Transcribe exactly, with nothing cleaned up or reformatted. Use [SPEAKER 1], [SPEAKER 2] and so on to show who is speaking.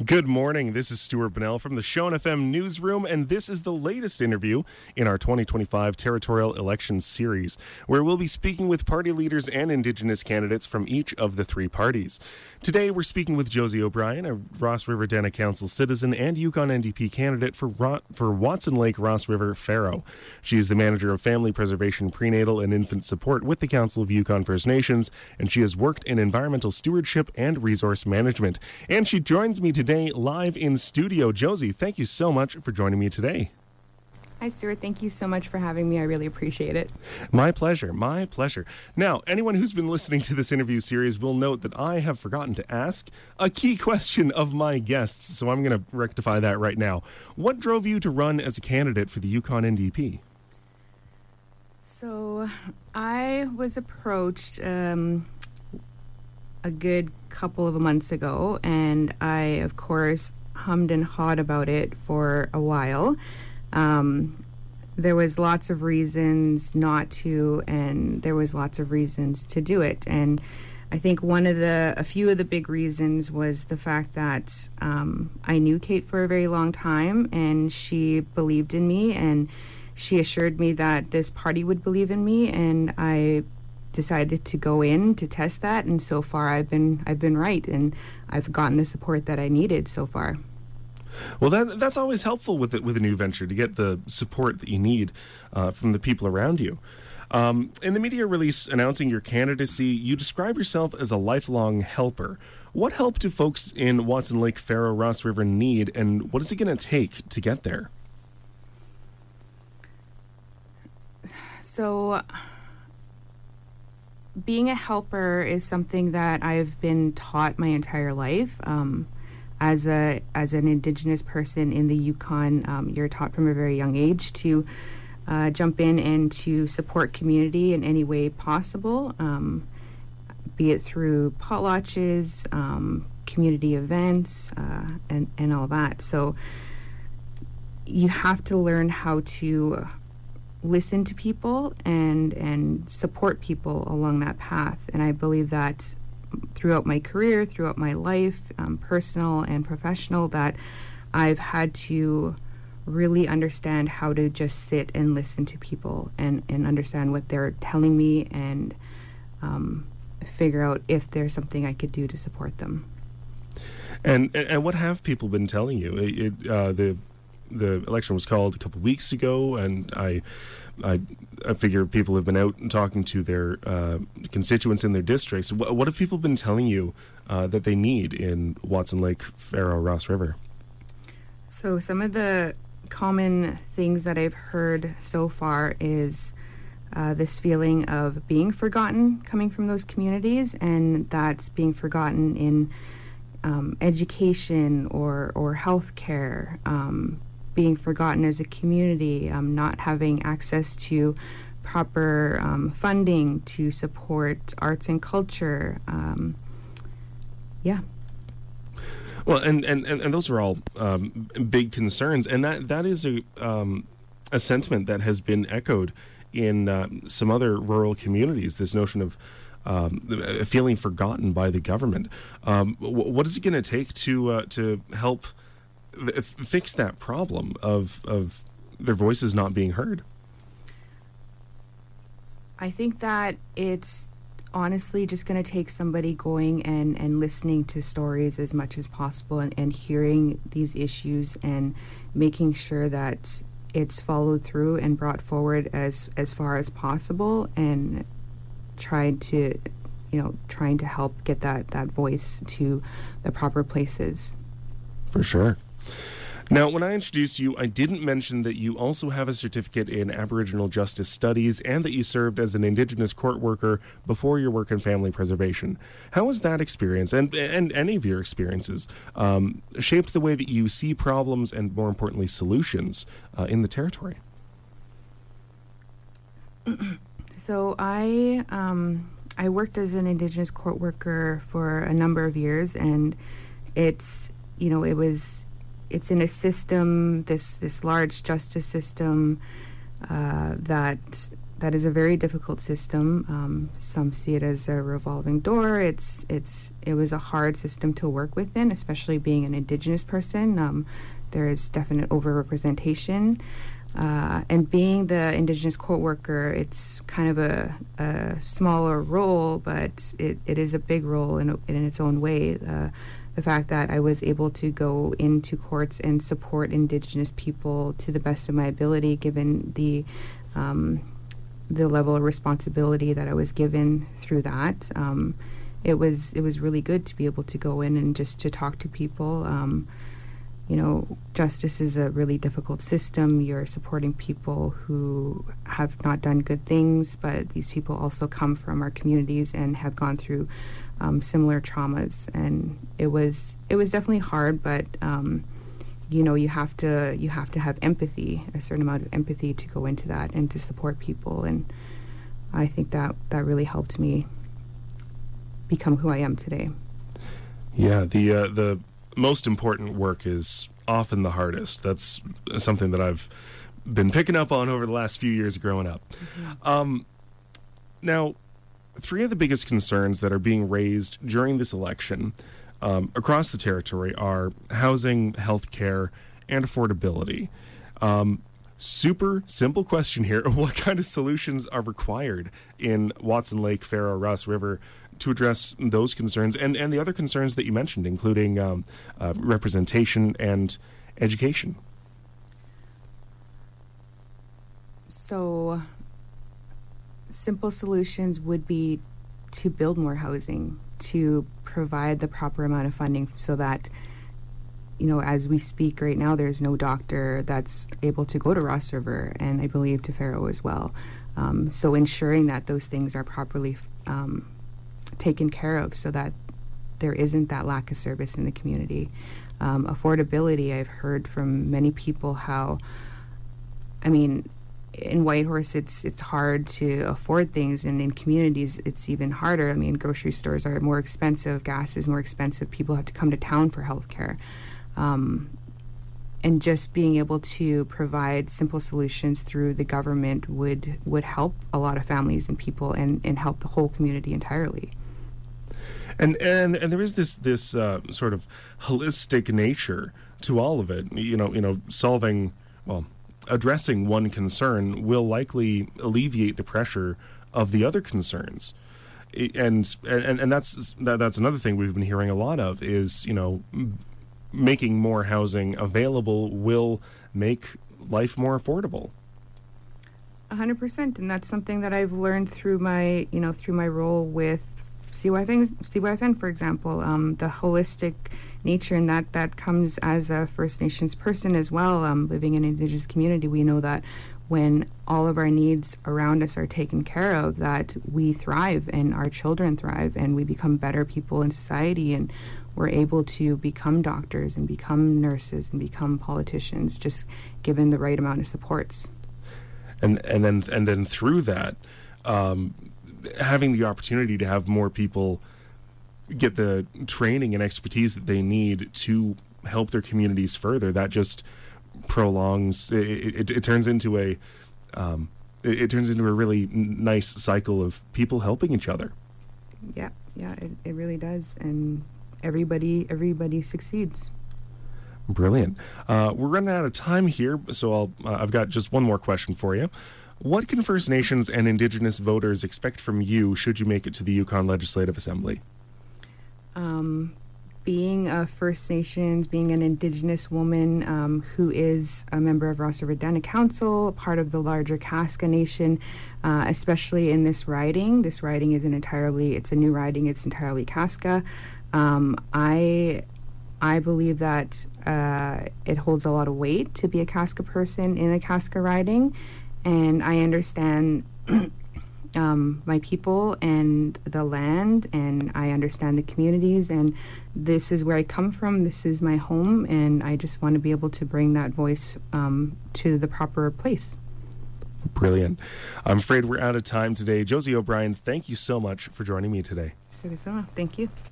[SPEAKER 1] Good morning. This is Stuart Bunnell from the Show F M Newsroom, and this is the latest interview in our twenty twenty-five territorial elections series, where we'll be speaking with party leaders and Indigenous candidates from each of the three parties. Today, we're speaking with Josie O'Brien, a Ross River Dana Council citizen and Yukon N D P candidate for Ro- for Watson Lake Ross River Faro. She is the manager of family preservation, prenatal, and infant support with the Council of Yukon First Nations, and she has worked in environmental stewardship and resource management. And she joins me today live in studio. Josie, thank you so much for joining me today.
[SPEAKER 2] Hi, Stuart. Thank you so much for having me. I really appreciate it.
[SPEAKER 1] My pleasure. My pleasure. Now, anyone who's been listening to this interview series will note that I have forgotten to ask a key question of my guests, so I'm going to rectify that right now. What drove you to run as a candidate for the Yukon N D P?
[SPEAKER 2] So, I was approached um, a good couple of months ago, and I, of course, hummed and hawed about it for a while. Um, there was lots of reasons not to, and there was lots of reasons to do it. And I think one of the, a few of the big reasons was the fact that um, I knew Kate for a very long time, and she believed in me, and she assured me that this party would believe in me, and I decided to go in to test that, and so far I've been I've been right, and I've gotten the support that I needed so far.
[SPEAKER 1] Well, that that's always helpful with it with a new venture, to get the support that you need uh, from the people around you. Um, in the media release announcing your candidacy, you describe yourself as a lifelong helper. What help do folks in Watson Lake, Faro, Ross River need, and what is it going to take to get there?
[SPEAKER 2] So, being a helper is something that I've been taught my entire life. Um, as a as an Indigenous person in the Yukon, um, you're taught from a very young age to uh, jump in and to support community in any way possible, um, be it through potlatches, um, community events, uh, and and all that. So you have to learn how to listen to people and and support people along that path. And I believe that throughout my career, throughout my life, um, personal and professional, that I've had to really understand how to just sit and listen to people and, and understand what they're telling me, and um, figure out if there's something I could do to support them.
[SPEAKER 1] And and, and what have people been telling you? It, it, uh, the The election was called a couple of weeks ago, and I, I, I figure people have been out and talking to their uh, constituents in their districts. What, what have people been telling you uh, that they need in Watson Lake, Faro, Ross River?
[SPEAKER 2] So some of the common things that I've heard so far is uh, this feeling of being forgotten coming from those communities, and that's being forgotten in um, education or, or healthcare, um, being forgotten as a community, um, not having access to proper um, funding to support arts and culture. Um, yeah.
[SPEAKER 1] Well, and, and, and those are all um, big concerns, and that, that is a, um, a sentiment that has been echoed in uh, some other rural communities, this notion of um, feeling forgotten by the government. Um, what is it going to take to uh, to help F- fix that problem of of their voices not being heard?
[SPEAKER 2] I think that it's honestly just going to take somebody going and, and listening to stories as much as possible, and, and hearing these issues and making sure that it's followed through and brought forward as as far as possible, and trying to, you know, trying to help get that, that voice to the proper places.
[SPEAKER 1] For sure. Now, when I introduced you, I didn't mention that you also have a certificate in Aboriginal Justice Studies and that you served as an Indigenous court worker before your work in family preservation. How has that experience, and, and any of your experiences, um, shaped the way that you see problems and, more importantly, solutions uh, in the territory?
[SPEAKER 2] So I um, I worked as an Indigenous court worker for a number of years, and it's, you know, it was... It's in a system, this this large justice system, uh, that that is a very difficult system. Um, some see it as a revolving door. It's it's it was a hard system to work within, especially being an Indigenous person. Um, there is definite overrepresentation. Uh, and being the Indigenous court worker, it's kind of a, a smaller role, but it, it is a big role in, in its own way. Uh, the fact that I was able to go into courts and support Indigenous people to the best of my ability, given the um, the level of responsibility that I was given through that, um, it was it was really good to be able to go in and just to talk to people. Um, You know, justice is a really difficult system. You're supporting people who have not done good things, but these people also come from our communities and have gone through um, similar traumas. And it was it was definitely hard, but um, you know, you have to you have to have empathy, a certain amount of empathy to go into that and to support people. And I think that that really helped me become who I am today.
[SPEAKER 1] Yeah, the uh, the. most important work is often the hardest. That's something that I've been picking up on over the last few years growing up. Mm-hmm. Um, now, three of the biggest concerns that are being raised during this election um, across the territory are housing, healthcare, and affordability. Um, super simple question here. What kind of solutions are required in Watson Lake, Faro, Ross River to address those concerns and, and the other concerns that you mentioned, including um, uh, representation and education?
[SPEAKER 2] So, simple solutions would be to build more housing, to provide the proper amount of funding so that, you know, as we speak right now, there's no doctor that's able to go to Ross River, and I believe to Faro as well. Um, so ensuring that those things are properly um, taken care of so that there isn't that lack of service in the community. Um, affordability, I've heard from many people how, I mean, in Whitehorse, it's it's hard to afford things, and in communities, it's even harder. I mean, grocery stores are more expensive, gas is more expensive, people have to come to town for healthcare. Um, and just being able to provide simple solutions through the government would would help a lot of families and people and, and help the whole community entirely.
[SPEAKER 1] And and and there is this this uh, sort of holistic nature to all of it. You know, you know, solving, well, addressing one concern will likely alleviate the pressure of the other concerns. And and and that's that, that's another thing we've been hearing a lot of is, you know, making more housing available will make life more affordable.
[SPEAKER 2] A hundred percent, and that's something that I've learned through my, you know, through my role with C Y F N, C Y F N, for example. Um, the holistic nature, and that that comes as a First Nations person as well. Um, living in an Indigenous community, we know that when all of our needs around us are taken care of, that we thrive and our children thrive, and we become better people in society, and we're able to become doctors and become nurses and become politicians, just given the right amount of supports.
[SPEAKER 1] And and then and then through that, um, having the opportunity to have more people get the training and expertise that they need to help their communities further, that just prolongs. It, it, it turns into a um, it, it turns into a really nice cycle of people helping each other.
[SPEAKER 2] Yeah, yeah, it, it really does, and everybody everybody succeeds.
[SPEAKER 1] Brilliant. Uh, we're running out of time here, so I'll, uh, I've got just one more question for you. What can First Nations and Indigenous voters expect from you should you make it to the Yukon Legislative Assembly?
[SPEAKER 2] Um, being a First Nations, being an Indigenous woman um, who is a member of Ross River Dana Council, part of the larger Kaska Nation, uh, especially in this riding. This riding is an entirely, it's a new riding, it's entirely Kaska. Um, I I believe that uh, it holds a lot of weight to be a Kaska person in a Kaska riding, and I understand um, my people and the land, and I understand the communities, and this is where I come from, this is my home, and I just want to be able to bring that voice um, to the proper place.
[SPEAKER 1] Brilliant. I'm afraid we're out of time today. Josie O'Brien, thank you so much for joining me today.
[SPEAKER 2] So, so thank you.